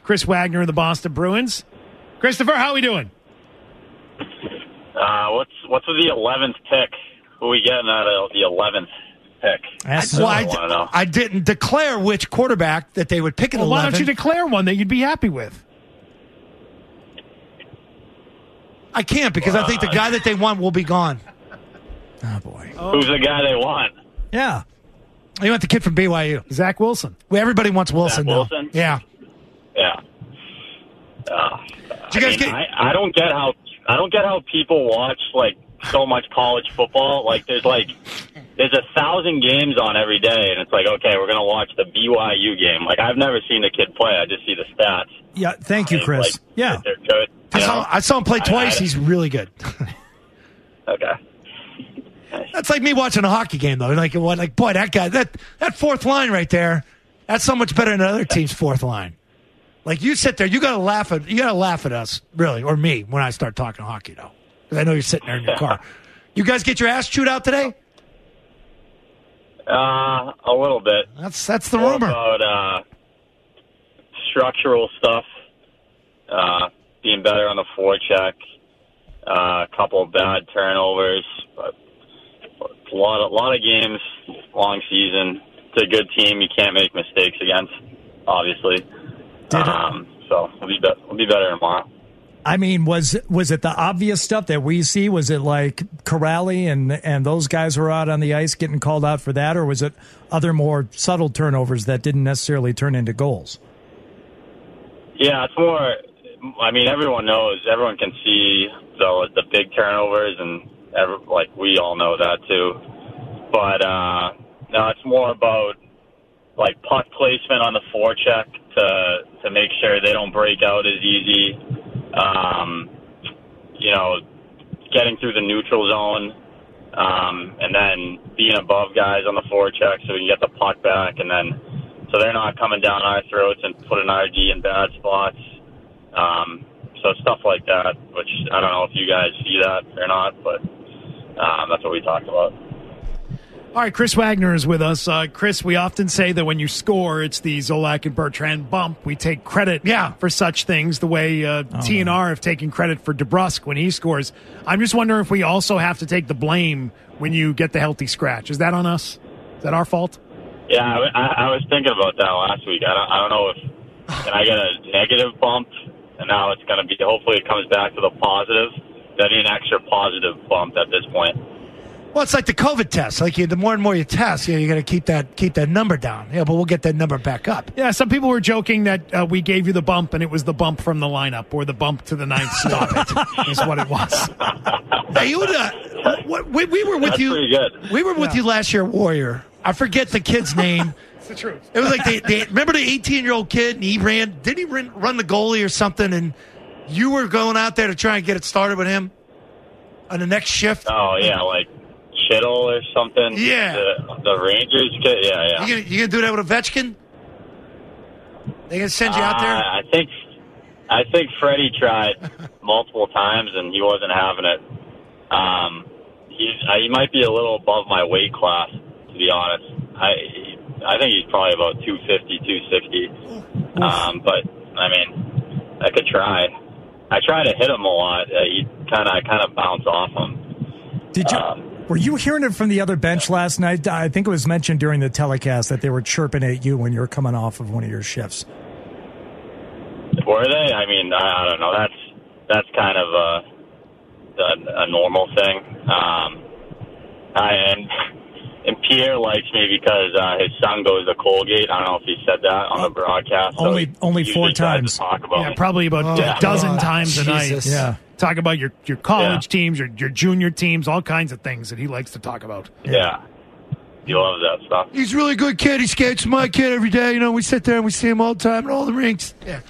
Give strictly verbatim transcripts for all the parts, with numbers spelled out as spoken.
Chris Wagner of the Boston Bruins. Christopher, how are we doing? Uh, what's what's with the eleventh pick? Who are we getting out of the eleventh pick? That's Well, I I, wanna know. I didn't declare which quarterback that they would pick at Well, why eleven. don't you declare one that you'd be happy with? I can't because I think the guy that they want will be gone. Oh, boy. Who's the guy they want? Yeah. You want the kid from B Y U. Zach Wilson. Well, everybody wants Wilson, Zach though. Wilson? Yeah. Yeah. Uh, Did you guys I, mean, get- I, I don't get how I don't get how people watch like so much college football. Like there's like there's a thousand games on every day, and it's like okay, we're gonna watch the B Y U game. Like I've never seen the kid play. I just see the stats. Yeah, thank you, And, Chris. like, Yeah. they're good. I you saw, know? I saw him play I- twice. I- He's really good. Okay. That's like me watching a hockey game, though. Like, what? Like, boy, that guy, that that fourth line right there, that's so much better than the other team's fourth line. Like, you sit there, you gotta laugh at, you gotta laugh at us, really, or me when I start talking hockey, though, because I know you're sitting there in your car. You guys get your ass chewed out today? Uh, a little bit. That's that's the More rumor. about uh, structural stuff, uh, being better on the forecheck, uh, a couple of bad turnovers, but a lot, a lot of games, long season. It's a good team. You can't make mistakes against, obviously. Um, so we'll be, be- we'll be better tomorrow. I mean, was was it the obvious stuff that we see? Was it like Corrali and and those guys were out on the ice getting called out for that, or was it other more subtle turnovers that didn't necessarily turn into goals? Yeah, it's more. I mean, everyone knows. Everyone can see the the big turnovers, and every, like we all know that too. But uh, no, it's more about like puck placement on the forecheck to to make sure they don't break out as easy. Um, you know, getting through the neutral zone, um, and then being above guys on the forecheck so we can get the puck back, and then so they're not coming down our throats and putting our D in bad spots. Um, so stuff like that, which I don't know if you guys see that or not, but um, that's what we talked about. All right, Chris Wagner is with us. Uh, Chris, we often say that when you score, it's the Zolak and Bertrand bump. We take credit Yeah. for such things the way uh, Oh, T N R man. have taken credit for DeBrusque when he scores. I'm just wondering if we also have to take the blame when you get the healthy scratch. Is that on us? Is that our fault? Yeah, I, I, I was thinking about that last week. I don't, I don't know if can I get a negative bump, and now it's going to be. Hopefully, it comes back to the positive. That'd be an extra positive bump at this point. Well, it's like the COVID test. Like, you, the more and more you test, you, know, you got to keep that keep that number down. Yeah, but we'll get that number back up. Yeah, some people were joking that uh, we gave you the bump and it was the bump from the lineup or the bump to the ninth spot is what it was. Hey, you, uh, what, we, we were with That's you. pretty good. We were with Yeah. you last year, at Warrior. I forget the kid's name. It's the truth. It was like they, they remember the eighteen-year-old kid, and he ran. Did he run, run the goalie or something? And you were going out there to try and get it started with him on the next shift. Oh yeah, like Kittle or something. Yeah. the, the Rangers kid. Yeah, yeah. You gonna, you gonna do that with Ovechkin? They gonna send you out there? Uh, I think I think Freddie tried multiple times and he wasn't having it. Um, he's uh, he might be a little above my weight class, to be honest. I I think he's probably about two fifty, two sixty. Um, but I mean, I could try. I try to hit him a lot. Uh, he kind of I kind of bounce off him. Did you? Um, Were you hearing it from the other bench last night? I think it was mentioned during the telecast that they were chirping at you when you were coming off of one of your shifts. Were they? I mean, I, I don't know. That's that's kind of a a, a normal thing. Um, I and and Pierre likes me because uh, his son goes to Colgate. I don't know if he said that on the broadcast. So Only- he only usually four tries to times. Talk about Yeah, me. probably about Oh, a dozen God. times a night. Jesus. Yeah. Talk about your, your college Yeah. teams, your, your junior teams, all kinds of things that he likes to talk about. Yeah, he loves that stuff. He's a really good kid. He skates with my kid every day. You know, we sit there and we see him all the time in all the rinks. Yeah.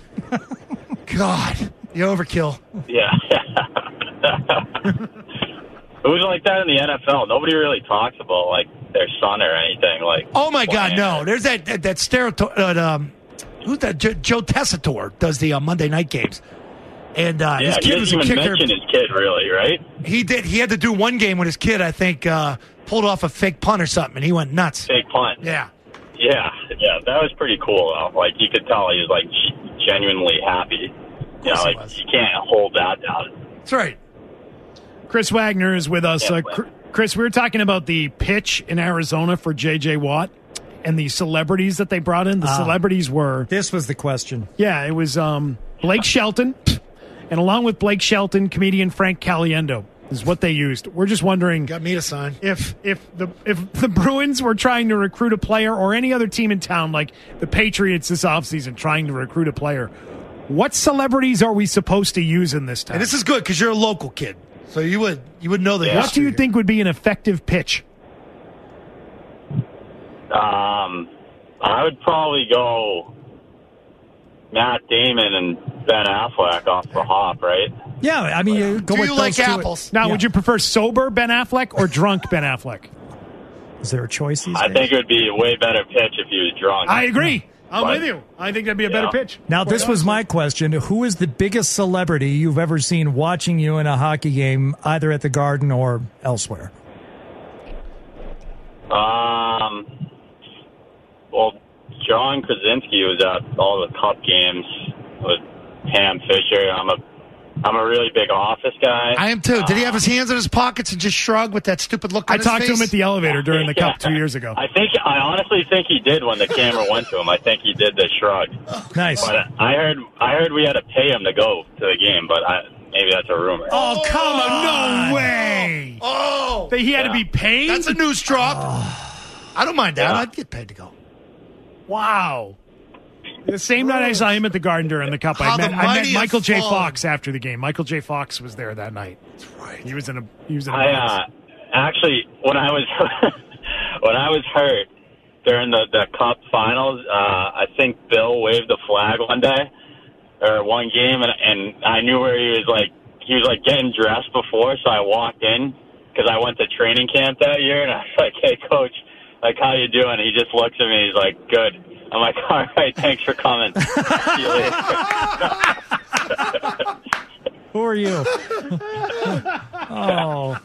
God, the overkill. Yeah. It was like that in the N F L. Nobody really talks about like their son or anything. Like, Oh my God, playing. no! There's that that, that stereotype. Uh, um, who's that? Jo- Joe Tessitore does the uh, Monday night games, and uh, Yeah, his he kid was doesn't a even kicker. mention his kid, really, right? He did. He had to do one game with his kid. I think uh, pulled off a fake punt or something, and he went nuts. Fake punt. Yeah. Yeah, yeah, that was pretty cool, though. Like, you could tell he was, like, genuinely happy. You know, like you can't hold that down. That's right. Chris Wagner is with us. Yeah, Uh, Cr- Chris, we were talking about the pitch in Arizona for J J Watt and the celebrities that they brought in. The Ah. celebrities were, This was the question. yeah, it was um, Blake Shelton, and along with Blake Shelton, comedian Frank Caliendo is what they used. We're just wondering Got me to sign. if if the if the Bruins were trying to recruit a player, or any other team in town, like the Patriots this offseason trying to recruit a player, what celebrities are we supposed to use in this town? And this is good because you're a local kid, so you would you would know the Yeah. What do history you here. think would be an effective pitch? Um, I would probably go Matt Damon and Ben Affleck off the hop, right? Yeah, I mean, you go Do with you those like two. apples? Now, Yeah. would you prefer sober Ben Affleck or drunk Ben Affleck? Is there a choice these I days? think it would be a way better pitch if he was drunk. I agree. I'm Right. with you. I think that'd be a better Yeah. pitch. Now, Quite this was honestly. my question. Who is the biggest celebrity you've ever seen watching you in a hockey game, either at the Garden or elsewhere? Um, well, John Krasinski was at all the Cup games with Pam Fisher. I'm a, I'm a really big Office guy. I am too. Did he have his hands in his pockets and just shrug with that stupid look on I his talked to face? him at the elevator during the Cup two years ago. I think I honestly think he did when the camera went to him. I think he did the shrug. Nice. But I heard I heard we had to pay him to go to the game, but I, maybe that's a rumor. Oh, come on. No way. Oh, He had to Yeah. be paid? that's a news drop. I don't mind that. Yeah. I'd get paid to go. Wow. The same night I saw him at the Garden during the Cup, How I met, the I met mighty have Michael J. fallen. Fox after the game. Michael J. Fox was there that night. That's right. He was in a he was in a I box. uh, actually when I was when I was hurt during the the Cup finals, uh, I think Bill waved the flag one day or one game, and and I knew where he was like he was like getting dressed before, so I walked in because I went to training camp that year, and I was like, "Hey, coach, like how you doing?" He just looks at me, he's like, "Good." I'm like, "All right, thanks for coming." See you later. Who are you? oh.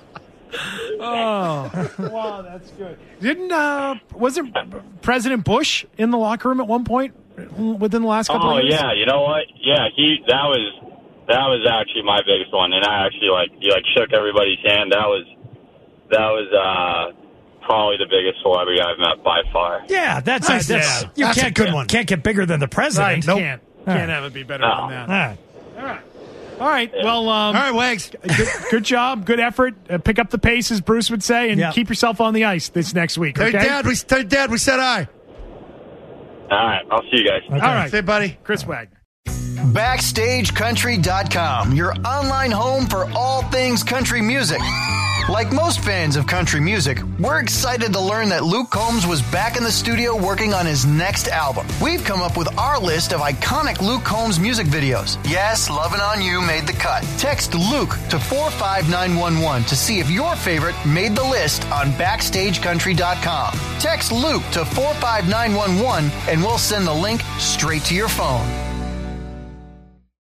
Oh, wow, that's good. Didn't uh, wasn't President Bush in the locker room at one point within the last couple Oh of years? yeah, you know what? Yeah, he that was that was actually my biggest one, and I actually like he like shook everybody's hand. That was that was uh, probably the biggest celebrity I've met by far. Yeah, that's, Nice, a, that's yeah. you That's a can't good one. Can't get bigger than the president. Right, Nope. can't All can't right. have it be better No. than that. All right. All right, all right. Well, um, All right, Wags. good, good job, good effort. Uh, pick up the pace, as Bruce would say, and Yeah. keep yourself on the ice this next week. Hey, Okay, Dad, we, hey, Dad, we said hi. All right, I'll see you guys. Okay. All right, Say, buddy. Chris Wagner. Backstage Country dot com, your online home for all things country music. Like most fans of country music, we're excited to learn that Luke Combs was back in the studio working on his next album. We've come up with our list of iconic Luke Combs music videos. Yes, Lovin' On You made the cut. Text Luke to four five nine one one to see if your favorite made the list on Backstage Country dot com. Text Luke to four five nine one one and we'll send the link straight to your phone.